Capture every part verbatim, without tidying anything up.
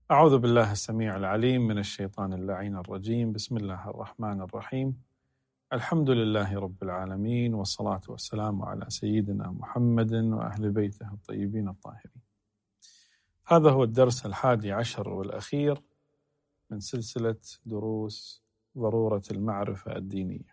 أعوذ بالله السميع العليم من الشيطان اللعين الرجيم. بسم الله الرحمن الرحيم. الحمد لله رب العالمين، والصلاة والسلام على سيدنا محمد وأهل بيته الطيبين الطاهرين. هذا هو الدرس الحادي عشر والأخير من سلسلة دروس ضرورة المعرفة الدينية.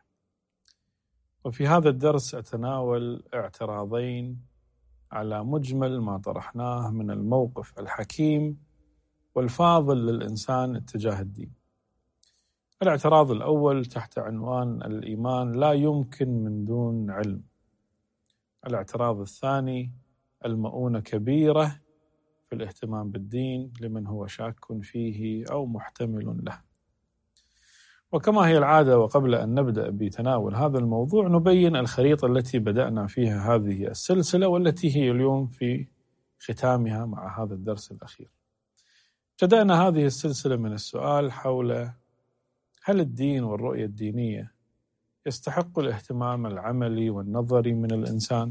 وفي هذا الدرس أتناول اعتراضين على مجمل ما طرحناه من الموقف الحكيم والفاضل للإنسان اتجاه الدين. الاعتراض الأول تحت عنوان الإيمان لا يمكن من دون علم. الاعتراض الثاني المؤونة كبيرة في الاهتمام بالدين لمن هو شاك فيه أو محتمل له. وكما هي العادة، وقبل أن نبدأ بتناول هذا الموضوع نبين الخريطة التي بدأنا فيها هذه السلسلة والتي هي اليوم في ختامها مع هذا الدرس الأخير. بدأنا هذه السلسلة من السؤال حول هل الدين والرؤية الدينية يستحق الاهتمام العملي والنظري من الإنسان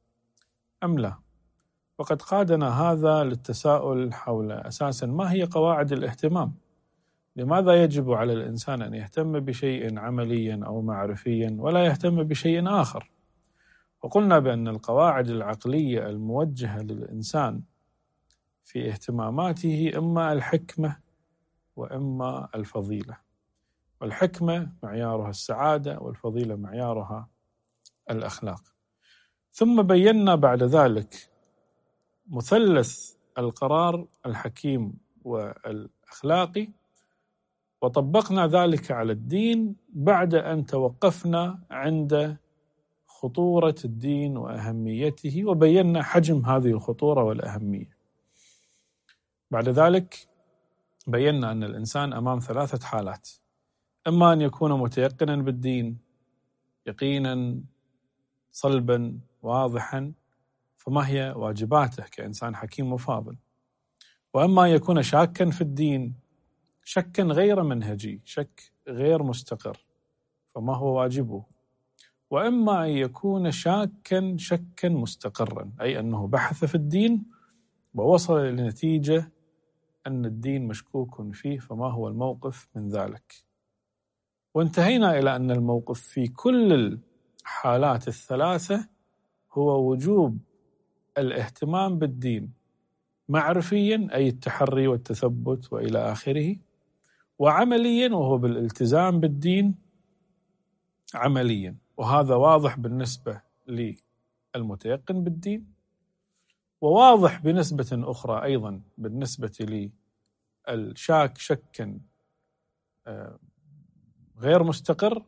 أم لا؟ وقد قادنا هذا للتساؤل حول أساساً ما هي قواعد الاهتمام؟ لماذا يجب على الإنسان أن يهتم بشيء عملياً أو معرفياً ولا يهتم بشيء آخر؟ وقلنا بأن القواعد العقلية الموجهة للإنسان في اهتماماته إما الحكمة وإما الفضيلة، والحكمة معيارها السعادة والفضيلة معيارها الأخلاق. ثم بينا بعد ذلك مثلث القرار الحكيم والأخلاقي، وطبقنا ذلك على الدين بعد أن توقفنا عند خطورة الدين وأهميته، وبينا حجم هذه الخطورة والأهمية. بعد ذلك بينا أن الإنسان أمام ثلاثة حالات: إما أن يكون متيقنا بالدين يقينا صلبا واضحا، فما هي واجباته كإنسان حكيم وفاضل، وإما أن يكون شاكا في الدين شكا غير منهجي، شك غير مستقر، فما هو واجبه، وإما أن يكون شاكا شكا مستقرا، أي أنه بحث في الدين ووصل لنتيجة أن الدين مشكوك فيه، فما هو الموقف من ذلك. وانتهينا إلى أن الموقف في كل الحالات الثلاثة هو وجوب الاهتمام بالدين معرفيا، أي التحري والتثبت وإلى آخره، وعمليا وهو بالالتزام بالدين عمليا، وهذا واضح بالنسبة للمتيقن بالدين، وواضح بنسبة أخرى أيضا بالنسبة للشاك شكا غير مستقر،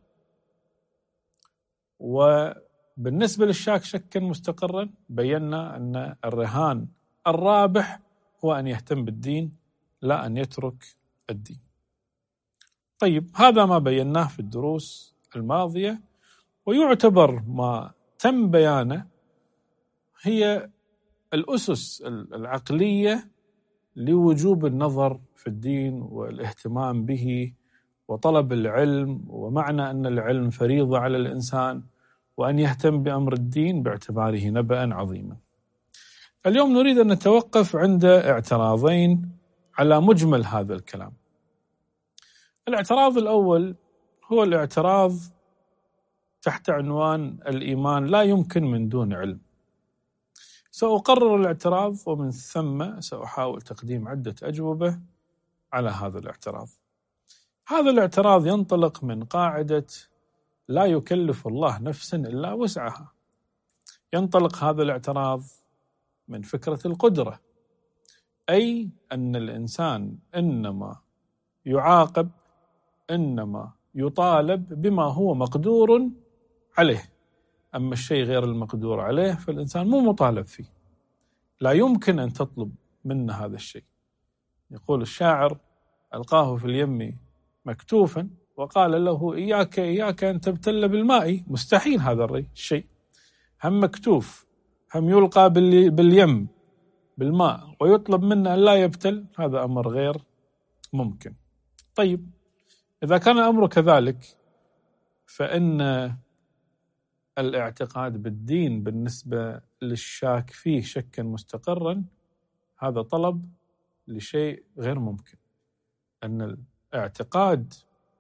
وبالنسبة للشاك شكا مستقرا بينا أن الرهان الرابح هو أن يهتم بالدين لا أن يترك الدين. طيب، هذا ما بيناه في الدروس الماضية، ويعتبر ما تم بيانه هي الأسس العقلية لوجوب النظر في الدين والاهتمام به وطلب العلم، ومعنى أن العلم فريضة على الإنسان، وأن يهتم بأمر الدين باعتباره نبأ عظيما. اليوم نريد أن نتوقف عند اعتراضين على مجمل هذا الكلام. الاعتراض الأول هو الاعتراض تحت عنوان الإيمان لا يمكن من دون علم. سأقرر الاعتراض ومن ثم سأحاول تقديم عدة أجوبة على هذا الاعتراض. هذا الاعتراض ينطلق من قاعدة لا يكلف الله نفسا إلا وسعها. ينطلق هذا الاعتراض من فكرة القدرة، أي أن الإنسان إنما يعاقب، إنما يطالب بما هو مقدور عليه، أما الشيء غير المقدور عليه فالإنسان مو مطالب فيه، لا يمكن أن تطلب منه هذا الشيء. يقول الشاعر: ألقاه في اليم مكتوفا وقال له إياك إياك أن تبتل بالماء. مستحيل هذا الشيء، هم مكتوف هم يلقى باليم بالماء ويطلب منه أن لا يبتل، هذا أمر غير ممكن. طيب، إذا كان الأمر كذلك فإن الاعتقاد بالدين بالنسبة للشاك فيه شكا مستقرا هذا طلب لشيء غير ممكن. أن الاعتقاد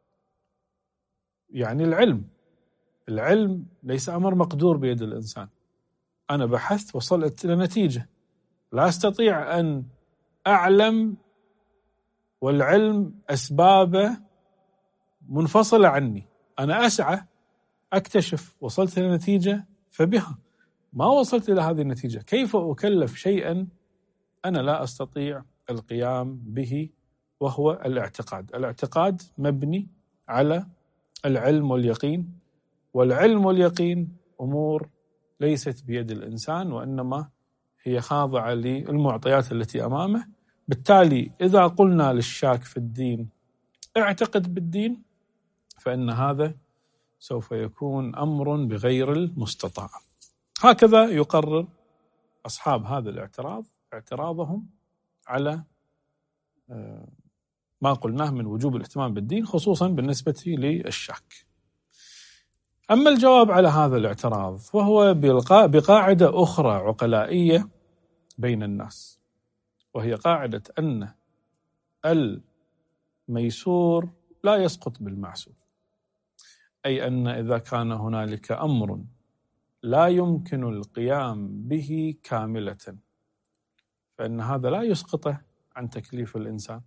يعني العلم العلم ليس أمر مقدور بيد الإنسان. أنا بحثت وصلت إلى نتيجة، لا أستطيع أن أعلم والعلم أسبابه منفصلة عني. أنا أسعى أكتشف، وصلت إلى نتيجة فبها، ما وصلت إلى هذه النتيجة كيف أكلف شيئا أنا لا أستطيع القيام به، وهو الاعتقاد. الاعتقاد مبني على العلم واليقين، والعلم واليقين أمور ليست بيد الإنسان، وإنما هي خاضعة للمعطيات التي أمامه. بالتالي إذا قلنا للشاك في الدين اعتقد بالدين، فإن هذا سوف يكون أمر بغير المستطاع. هكذا يقرر أصحاب هذا الاعتراض اعتراضهم على ما قلناه من وجوب الاهتمام بالدين، خصوصا بالنسبة للشاك. أما الجواب على هذا الاعتراض فهو بقاعدة أخرى عقلائية بين الناس، وهي قاعدة أن الميسور لا يسقط بالمعسور، أي أن إذا كان هنالك أمر لا يمكن القيام به كاملة فإن هذا لا يسقطه عن تكليف الإنسان.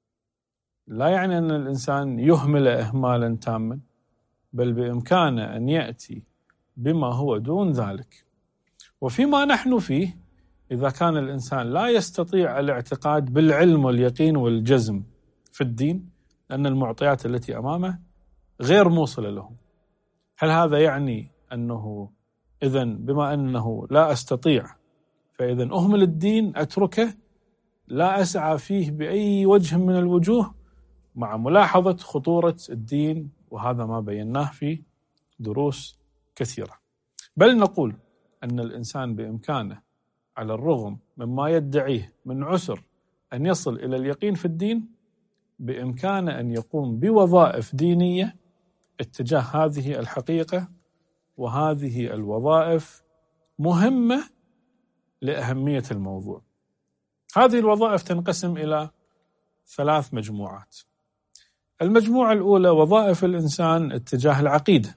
لا يعني أن الإنسان يهمل إهمالا تاما، بل بإمكانه أن يأتي بما هو دون ذلك. وفيما نحن فيه، إذا كان الإنسان لا يستطيع الاعتقاد بالعلم واليقين والجزم في الدين لأن المعطيات التي أمامه غير موصلة له، هل هذا يعني أنه إذن بما أنه لا أستطيع فإذن أهمل الدين، أتركه، لا أسعى فيه بأي وجه من الوجوه، مع ملاحظة خطورة الدين؟ وهذا ما بيناه في دروس كثيرة. بل نقول أن الإنسان بإمكانه على الرغم مما يدعيه من عسر أن يصل إلى اليقين في الدين، بإمكانه أن يقوم بوظائف دينية اتجاه هذه الحقيقة، وهذه الوظائف مهمة لأهمية الموضوع. هذه الوظائف تنقسم إلى ثلاث مجموعات. المجموعة الأولى وظائف الإنسان اتجاه العقيدة.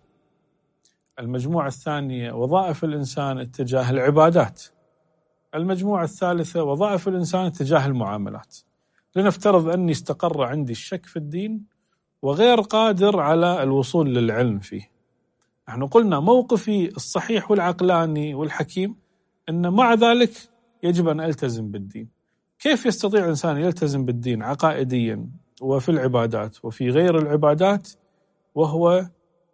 المجموعة الثانية وظائف الإنسان اتجاه العبادات. المجموعة الثالثة وظائف الإنسان اتجاه المعاملات. لنفترض أني استقر عندي الشك في الدين وغير قادر على الوصول للعلم فيه. نحن قلنا موقفي الصحيح والعقلاني والحكيم أن مع ذلك يجب أن ألتزم بالدين. كيف يستطيع الإنسان يلتزم بالدين عقائديا وفي العبادات وفي غير العبادات وهو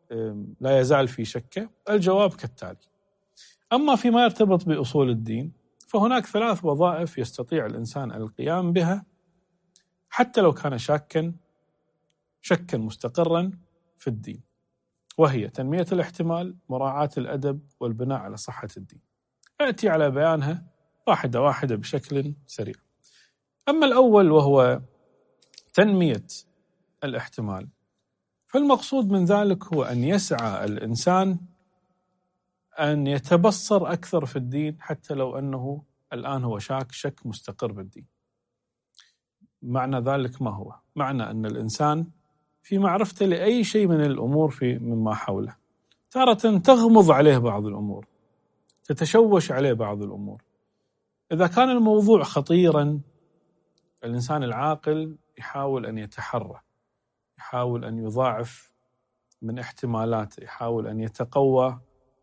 لا يزال في شكه؟ الجواب كالتالي. أما فيما يرتبط بأصول الدين فهناك ثلاث وظائف يستطيع الإنسان القيام بها حتى لو كان شاكا شكا مستقرا في الدين، وهي تنمية الاحتمال، مراعاة الأدب، والبناء على صحة الدين. أأتي على بيانها واحدة واحدة بشكل سريع. أما الأول وهو تنمية الاحتمال، فالمقصود من ذلك هو أن يسعى الإنسان أن يتبصر أكثر في الدين حتى لو أنه الآن هو شاك شك مستقر بالدين. معنى ذلك ما هو؟ معنى أن الإنسان في معرفته لأي شيء من الأمور في مما حوله تارة تغمض عليه بعض الأمور، تتشوش عليه بعض الأمور. إذا كان الموضوع خطيرا، الإنسان العاقل يحاول أن يتحرى، يحاول أن يضاعف من احتمالاته، يحاول أن يتقوى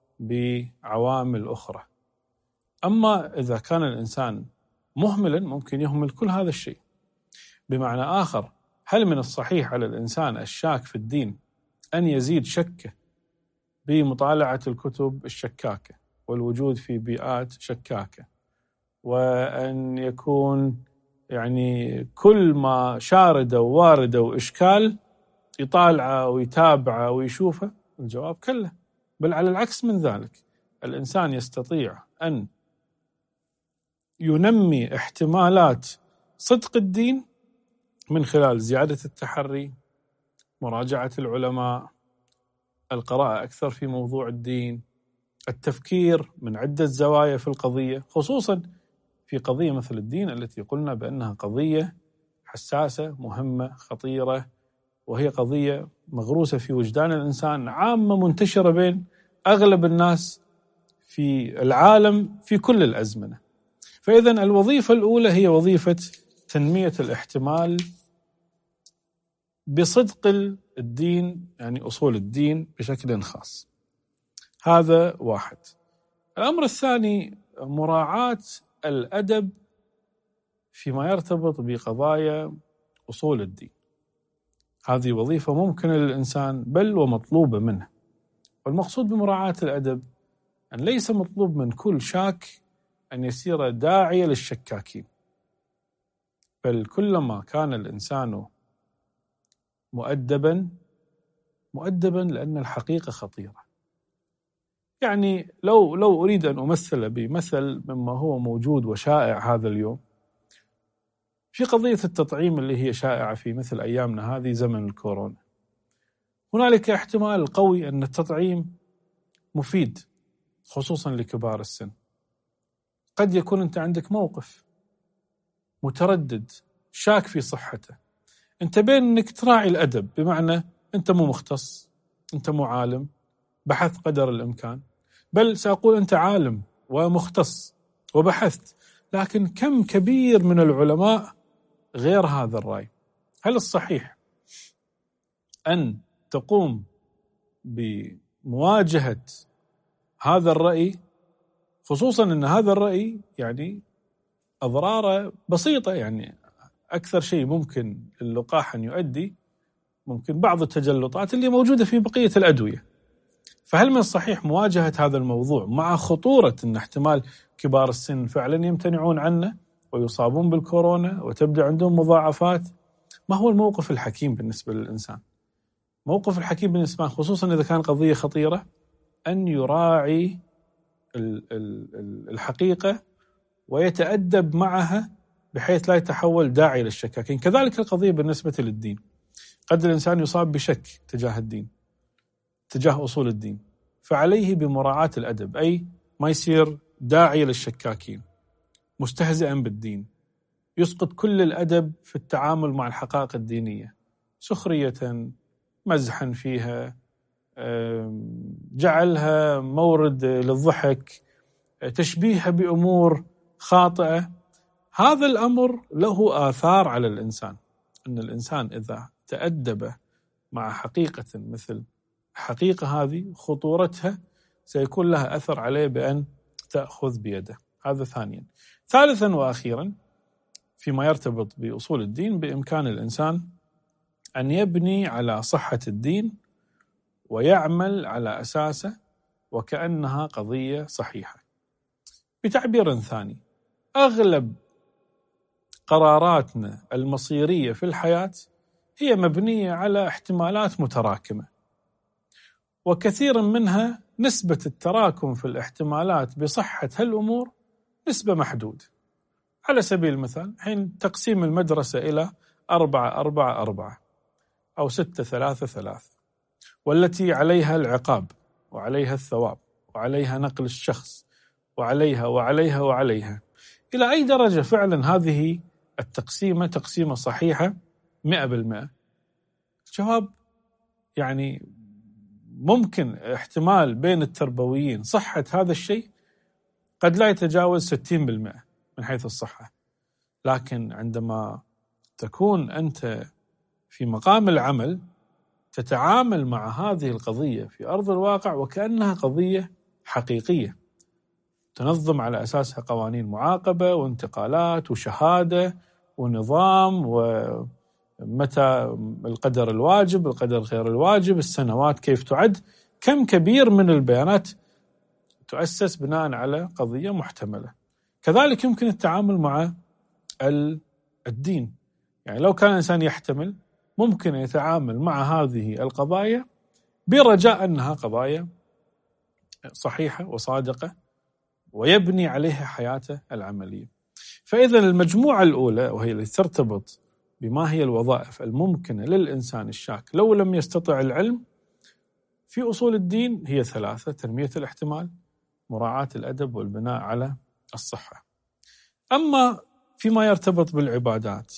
بعوامل أخرى. أما إذا كان الإنسان مهملا ممكن يهمل كل هذا الشيء. بمعنى آخر، هل من الصحيح على الإنسان الشاك في الدين أن يزيد شكه بمطالعة الكتب الشكاكة والوجود في بيئات شكاكة، وأن يكون يعني كل ما شارد ووارد وإشكال يطالعه ويتابعه ويشوفه؟ الجواب كله، بل على العكس من ذلك. الإنسان يستطيع أن ينمي احتمالات صدق الدين من خلال زيادة التحري، مراجعة العلماء، القراءة أكثر في موضوع الدين، التفكير من عدة زوايا في القضية، خصوصا في قضية مثل الدين التي قلنا بأنها قضية حساسة مهمة خطيرة، وهي قضية مغروسة في وجدان الإنسان، عامة منتشرة بين أغلب الناس في العالم في كل الأزمنة. فإذا الوظيفة الأولى هي وظيفة تنمية الاحتمال بصدق الدين، يعني أصول الدين بشكل خاص. هذا واحد. الأمر الثاني مراعاة الأدب فيما يرتبط بقضايا أصول الدين. هذه وظيفة ممكنة للإنسان بل ومطلوبة منه. والمقصود بمراعاة الأدب أن ليس مطلوب من كل شاك أن يصير داعية للشكاكين، بل كلما كان الإنسان مؤدبا مؤدبا لأن الحقيقة خطيرة. يعني لو لو أريد أن أمثل بمثل مما هو موجود وشائع هذا اليوم في قضية التطعيم اللي هي شائعة في مثل أيامنا هذه زمن الكورونا، هنالك احتمال قوي أن التطعيم مفيد خصوصا لكبار السن. قد يكون أنت عندك موقف متردد شاك في صحته، أنت بين أنك تراعي الأدب، بمعنى أنت مو مختص، أنت مو عالم، بحث قدر الإمكان، بل سأقول أنت عالم ومختص وبحثت، لكن كم كبير من العلماء غير هذا الرأي. هل الصحيح أن تقوم بمواجهة هذا الرأي، خصوصا أن هذا الرأي يعني أضراره بسيطة، يعني أكثر شيء ممكن اللقاح أن يؤدي ممكن بعض التجلطات اللي موجودة في بقية الأدوية. فهل من الصحيح مواجهة هذا الموضوع مع خطورة أن احتمال كبار السن فعلا يمتنعون عنه ويصابون بالكورونا وتبدأ عندهم مضاعفات؟ ما هو الموقف الحكيم بالنسبة للإنسان؟ موقف الحكيم بالنسبة خصوصا إذا كان قضية خطيرة أن يراعي الحقيقة ويتأدب معها بحيث لا يتحول داعي للشكاكين. كذلك القضية بالنسبة للدين، قد الإنسان يصاب بشك تجاه الدين، تجاه أصول الدين، فعليه بمراعاة الأدب، أي ما يصير داعي للشكاكين مستهزئا بالدين، يسقط كل الأدب في التعامل مع الحقائق الدينية، سخرية، مزحا فيها، جعلها مورد للضحك، تشبيهها بأمور خاطئة. هذا الأمر له آثار على الإنسان، أن الإنسان إذا تأدب مع حقيقة مثل الحقيقة هذه خطورتها سيكون لها أثر عليه بأن تأخذ بيده. هذا ثانيا. ثالثا وأخيرا فيما يرتبط بأصول الدين، بإمكان الإنسان أن يبني على صحة الدين ويعمل على أساسه وكأنها قضية صحيحة. بتعبير ثاني، أغلب قراراتنا المصيرية في الحياة هي مبنية على احتمالات متراكمة، وكثير منها نسبة التراكم في الاحتمالات بصحة هالأمور نسبة محدودة. على سبيل المثال حين تقسيم المدرسة إلى أربعة أربعة أربعة أو ستة ثلاثة ثلاثة، والتي عليها العقاب وعليها الثواب وعليها نقل الشخص وعليها وعليها وعليها، إلى أي درجة فعلا هذه التقسيمة تقسيمة صحيحة مئة بالمئة؟ الجواب يعني ممكن احتمال بين التربويين صحة هذا الشيء قد لا يتجاوز ستين بالمئة من حيث الصحة، لكن عندما تكون أنت في مقام العمل تتعامل مع هذه القضية في أرض الواقع وكأنها قضية حقيقية، تنظم على أساسها قوانين معاقبة وانتقالات وشهادة ونظام، ومتى القدر الواجب القدر غير الواجب، السنوات كيف تعد، كم كبير من البيانات تؤسس بناء على قضية محتملة. كذلك يمكن التعامل مع الدين، يعني لو كان الإنسان يحتمل ممكن يتعامل مع هذه القضايا برجاء أنها قضايا صحيحة وصادقة ويبني عليها حياته العملية. فإذا المجموعة الأولى وهي التي ترتبط بما هي الوظائف الممكنة للإنسان الشاك لو لم يستطع العلم في أصول الدين هي ثلاثة: تنمية الاحتمال، مراعاة الأدب، والبناء على الصحة. أما فيما يرتبط بالعبادات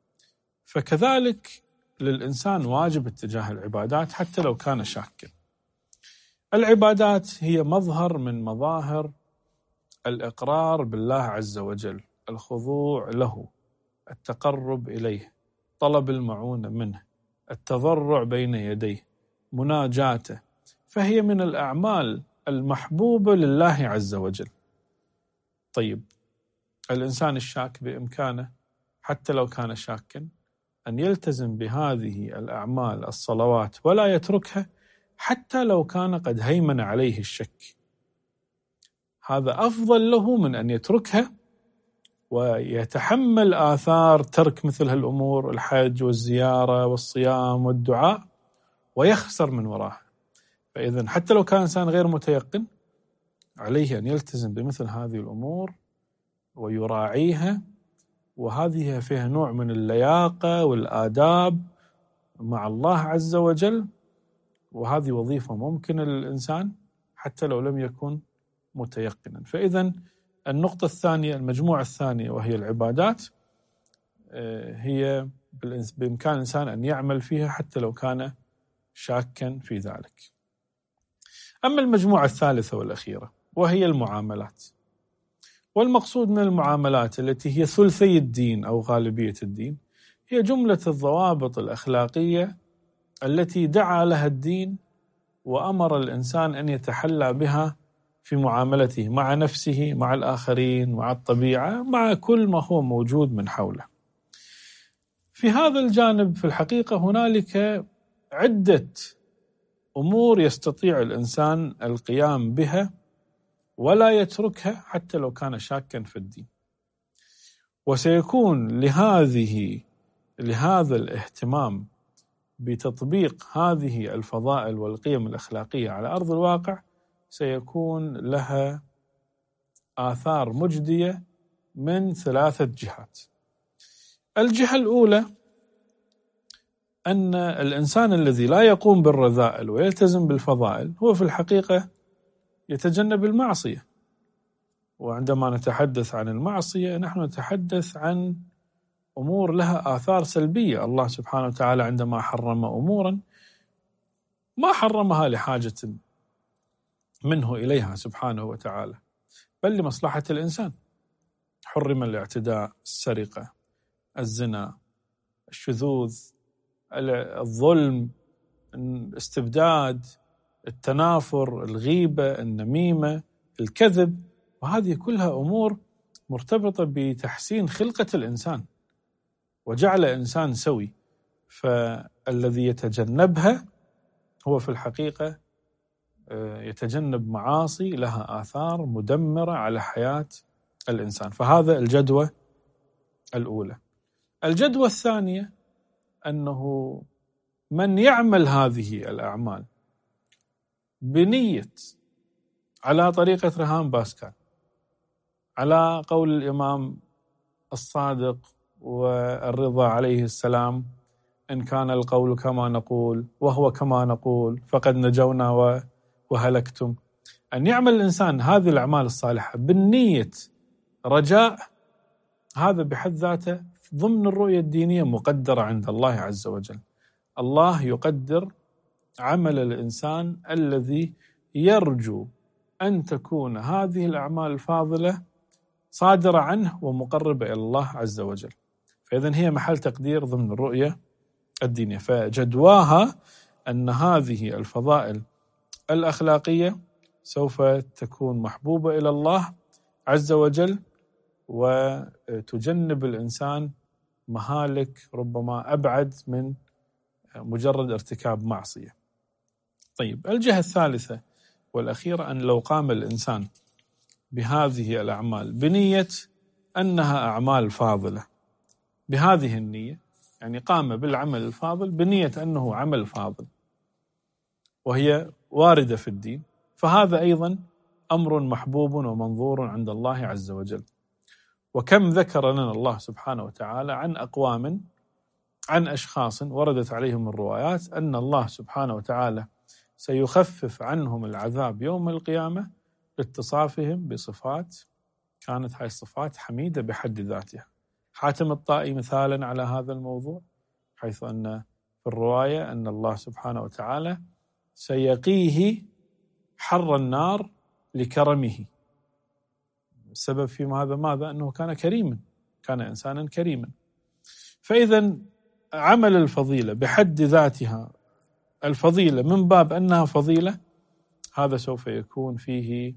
فكذلك للإنسان واجب اتجاه العبادات حتى لو كان شاكا. العبادات هي مظهر من مظاهر الإقرار بالله عز وجل، الخضوع له، التقرب إليه، طلب المعونة منه، التضرع بين يديه، مناجاته، فهي من الأعمال المحبوبة لله عز وجل. طيب الإنسان الشاك بإمكانه حتى لو كان شاكا أن يلتزم بهذه الأعمال الصلوات ولا يتركها حتى لو كان قد هيمن عليه الشك. هذا أفضل له من أن يتركها ويتحمل آثار ترك مثل هالأمور، الحج والزيارة والصيام والدعاء، ويخسر من وراها. فإذا حتى لو كان إنسان غير متيقن عليه أن يلتزم بمثل هذه الأمور ويراعيها، وهذه فيها نوع من اللياقة والآداب مع الله عز وجل، وهذه وظيفة ممكنة للإنسان حتى لو لم يكن متيقنا. فإذا النقطة الثانية، المجموعة الثانية وهي العبادات، هي بإمكان الإنسان أن يعمل فيها حتى لو كان شاكا في ذلك. أما المجموعة الثالثة والأخيرة وهي المعاملات، والمقصود من المعاملات التي هي ثلثي الدين أو غالبية الدين هي جملة الضوابط الأخلاقية التي دعا لها الدين وأمر الإنسان أن يتحلى بها في معاملته مع نفسه، مع الآخرين، مع الطبيعة، مع كل ما هو موجود من حوله. في هذا الجانب في الحقيقة هنالك عدة أمور يستطيع الإنسان القيام بها ولا يتركها حتى لو كان شاكا في الدين. وسيكون لهذه لهذا الاهتمام بتطبيق هذه الفضائل والقيم الأخلاقية على أرض الواقع سيكون لها آثار مجدية من ثلاثة جهات. الجهة الأولى أن الإنسان الذي لا يقوم بالرذائل ويلتزم بالفضائل هو في الحقيقة يتجنب المعصية. وعندما نتحدث عن المعصية نحن نتحدث عن أمور لها آثار سلبية. الله سبحانه وتعالى عندما حرم أمورا ما حرمها لحاجة منه إليها سبحانه وتعالى، بل لمصلحة الإنسان. حرم الاعتداء، السرقة، الزنا، الشذوذ، الظلم، الاستبداد، التنافر، الغيبة، النميمة، الكذب، وهذه كلها أمور مرتبطة بتحسين خلقة الإنسان وجعل إنسان سوي. فالذي يتجنبها هو في الحقيقة يتجنب معاصي لها آثار مدمرة على حياة الإنسان. فهذا الجدوى الأولى. الجدوى الثانية أنه من يعمل هذه الأعمال بنية على طريقة رهان باسكال، على قول الإمام الصادق والرضا عليه السلام: إن كان القول كما نقول وهو كما نقول فقد نجونا وهلكتم. أن يعمل الإنسان هذه الأعمال الصالحة بالنية رجاء، هذا بحد ذاته ضمن الرؤية الدينية مقدرة عند الله عز وجل. الله يقدر عمل الإنسان الذي يرجو أن تكون هذه الأعمال الفاضلة صادرة عنه ومقربة إلى الله عز وجل. فإذن هي محل تقدير ضمن الرؤية الدينية. فجدواها أن هذه الفضائل الأخلاقية سوف تكون محبوبة إلى الله عز وجل وتجنب الإنسان مهالك ربما أبعد من مجرد ارتكاب معصية. طيب الجهة الثالثة والأخيرة أن لو قام الإنسان بهذه الأعمال بنية أنها أعمال فاضلة، بهذه النية يعني قام بالعمل الفاضل بنية أنه عمل فاضل وهي واردة في الدين، فهذا أيضا أمر محبوب ومنظور عند الله عز وجل. وكم ذكر لنا الله سبحانه وتعالى عن أقوام، عن أشخاص وردت عليهم الروايات أن الله سبحانه وتعالى سيخفف عنهم العذاب يوم القيامة لاتصافهم بصفات كانت هاي الصفات حميدة بحد ذاتها. حاتم الطائي مثالا على هذا الموضوع، حيث أن في الرواية أن الله سبحانه وتعالى سيقيه حر النار لكرمه. السبب في هذا ماذا؟ أنه كان كريما، كان إنسانا كريما. فإذا عمل الفضيلة بحد ذاتها، الفضيلة من باب أنها فضيلة، هذا سوف يكون فيه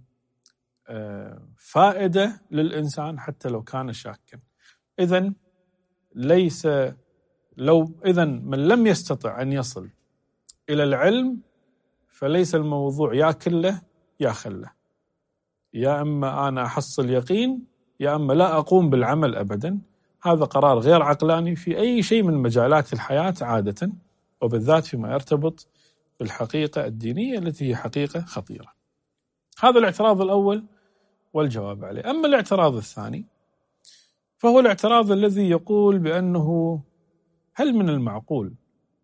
فائدة للإنسان حتى لو كان شاكا. إذن ليس لو إذن من لم يستطع أن يصل إلى العلم فليس الموضوع يا كله يا خله، يا أما أنا أحصل يقين يا أما لا أقوم بالعمل أبدا. هذا قرار غير عقلاني في أي شيء من مجالات الحياة عادة، وبالذات فيما يرتبط بالحقيقة الدينية التي هي حقيقة خطيرة. هذا الاعتراض الأول والجواب عليه. أما الاعتراض الثاني فهو الاعتراض الذي يقول بأنه هل من المعقول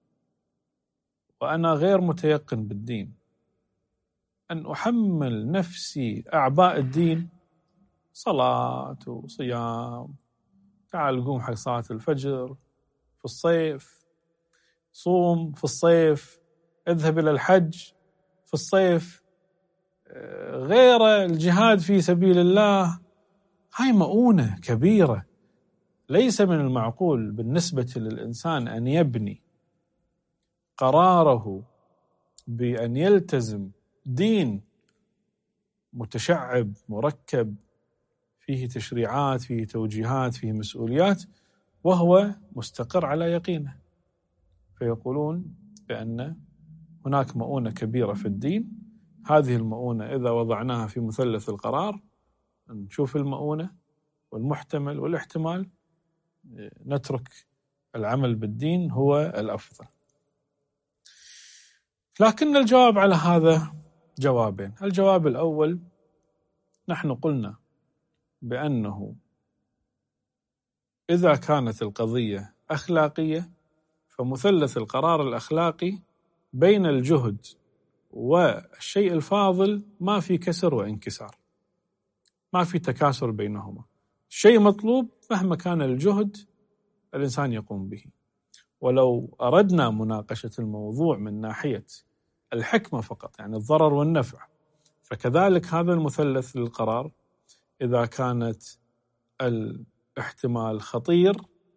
وأنا غير متيقن بالدين أن أحمل نفسي أعباء الدين، صلاة وصيام، تعال قوم حق صلاة الفجر في الصيف، صوم في الصيف، اذهب إلى الحج في الصيف، غير الجهاد في سبيل الله. هاي مؤونة كبيرة. ليس من المعقول بالنسبة للإنسان أن يبني قراره بأن يلتزم دين متشعب مركب فيه تشريعات، فيه توجيهات، فيه مسؤوليات، وهو مستقر على يقينه. فيقولون بأن هناك مؤونة كبيرة في الدين. هذه المؤونة إذا وضعناها في مثلث القرار، نشوف المؤونة والمحتمل والاحتمال، نترك العمل بالدين هو الأفضل. لكن الجواب على هذا جوابين. الجواب الأول، نحن قلنا بأنه إذا كانت القضية أخلاقية فمثلث القرار الأخلاقي بين الجهد والشيء الفاضل ما في كسر وانكسار، ما في تكاسر بينهما. شيء مطلوب مهما كان الجهد الإنسان يقوم به. ولو أردنا مناقشة الموضوع من ناحية الحكمة فقط، يعني الضرر والنفع، فكذلك هذا المثلث للقرار إذا كانت الاحتمال خطير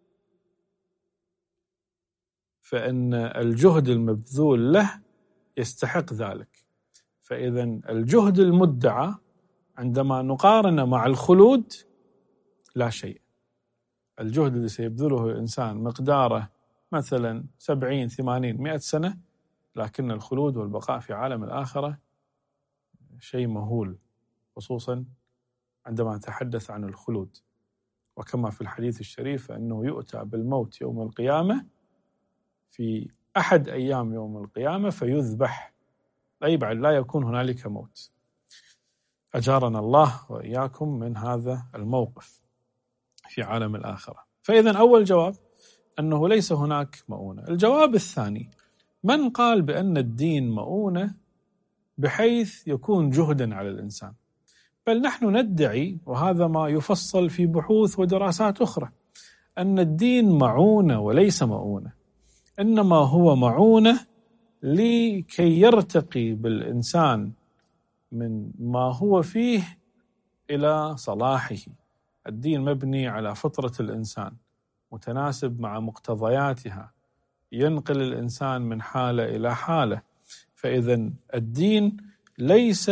فإن الجهد المبذول له يستحق ذلك. فإذا الجهد المدعى عندما نقارن مع الخلود لا شيء. الجهد الذي سيبذله الإنسان مقداره مثلا سبعين ثمانين مئة سنة، لكن الخلود والبقاء في عالم الآخرة شيء مهول، خصوصا عندما نتحدث عن الخلود. وكما في الحديث الشريف أنه يؤتى بالموت يوم القيامة في أحد أيام يوم القيامة فيذبح، أي بعد لا يكون هنالك موت. أجارنا الله وإياكم من هذا الموقف في عالم الآخرة. فإذا أول جواب أنه ليس هناك مؤونة. الجواب الثاني، من قال بأن الدين مؤونة بحيث يكون جهدا على الإنسان؟ بل نحن ندعي، وهذا ما يفصل في بحوث ودراسات أخرى، أن الدين معونة وليس مؤونة، إنما هو معونة لكي يرتقي بالإنسان من ما هو فيه إلى صلاحه. الدين مبني على فطرة الإنسان متناسب مع مقتضياتها، ينقل الإنسان من حالة إلى حالة. فإذا الدين ليس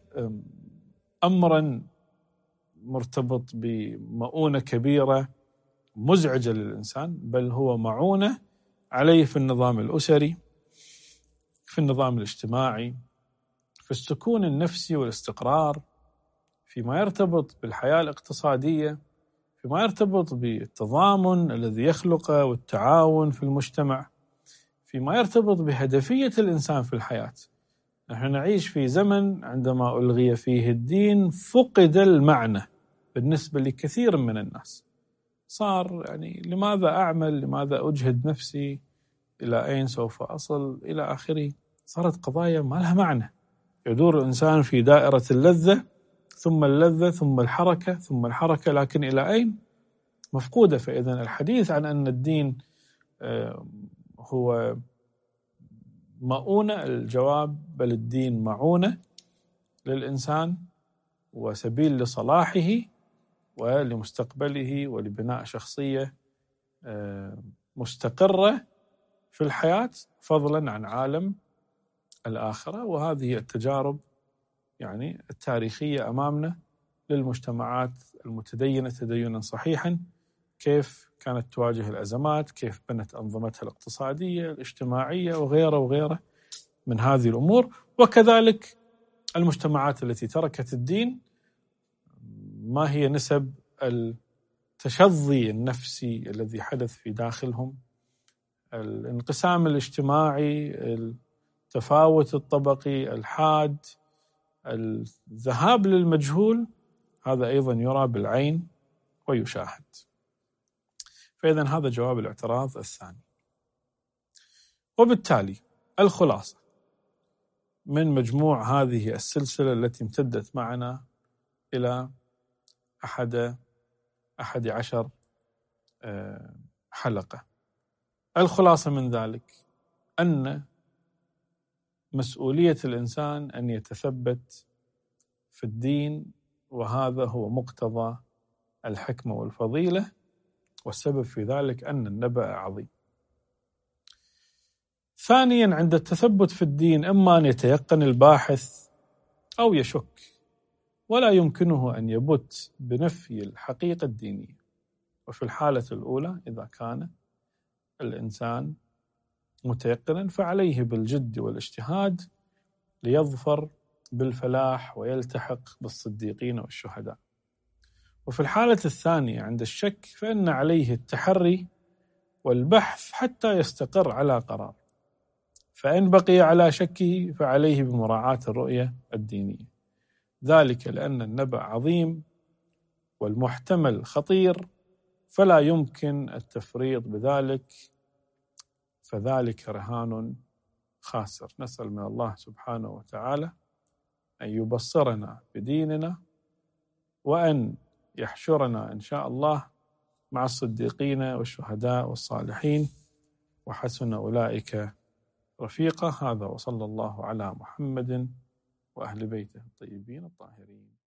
أمرا مرتبط بمؤونة كبيرة مزعجة للإنسان، بل هو معونة عليه في النظام الأسري، في النظام الاجتماعي، في السكون النفسي والاستقرار، فيما يرتبط بالحياة الاقتصادية، فيما يرتبط بالتضامن الذي يخلقه والتعاون في المجتمع، فيما يرتبط بهدفية الإنسان في الحياة. نحن نعيش في زمن عندما ألغي فيه الدين فقد المعنى بالنسبة لكثير من الناس. صار يعني لماذا أعمل، لماذا أجهد نفسي، إلى أين سوف أصل، إلى آخره. صارت قضايا ما لها معنى. يدور الإنسان في دائرة اللذة ثم اللذة ثم الحركة ثم الحركة، لكن إلى أين؟ مفقودة. فإذا الحديث عن أن الدين هو مؤونة، الجواب بل الدين معونة للإنسان وسبيل لصلاحه ولمستقبله ولبناء شخصية مستقرة في الحياة، فضلا عن عالم الآخرة. وهذه التجارب يعني التاريخية أمامنا للمجتمعات المتدينة تدينا صحيحا، كيف كانت تواجه الأزمات، كيف بنت أنظمتها الاقتصادية الاجتماعية وغيره وغيره من هذه الأمور. وكذلك المجتمعات التي تركت الدين، ما هي نسب التشظي النفسي الذي حدث في داخلهم، الانقسام الاجتماعي، التفاوت الطبقي الحاد، الذهاب للمجهول، هذا أيضا يرى بالعين ويشاهد. فإذا هذا جواب الاعتراض الثاني. وبالتالي الخلاصة من مجموع هذه السلسلة التي امتدت معنا إلى أحد أحد عشر حلقة، الخلاصة من ذلك أن مسؤولية الإنسان أن يتثبت في الدين، وهذا هو مقتضى الحكمة والفضيلة، والسبب في ذلك أن النبأ عظيم. ثانيا، عند التثبت في الدين إما أن يتيقن الباحث أو يشك، ولا يمكنه أن يبت بنفي الحقيقة الدينية. وفي الحالة الأولى إذا كان الإنسان متيقنا فعليه بالجد والاجتهاد ليظفر بالفلاح ويلتحق بالصديقين والشهداء. وفي الحالة الثانية عند الشك فإن عليه التحري والبحث حتى يستقر على قرار، فإن بقي على شكه فعليه بمراعاة الرؤية الدينية، ذلك لأن النبأ عظيم والمحتمل خطير، فلا يمكن التفريط بذلك، فذلك رهان خاسر. نسأل من الله سبحانه وتعالى أن يبصرنا بديننا، وأن يحشرنا إن شاء الله مع الصديقين والشهداء والصالحين، وحسن أولئك رفيقا. هذا وصلى الله على محمد وأهل بيته الطيبين الطاهرين.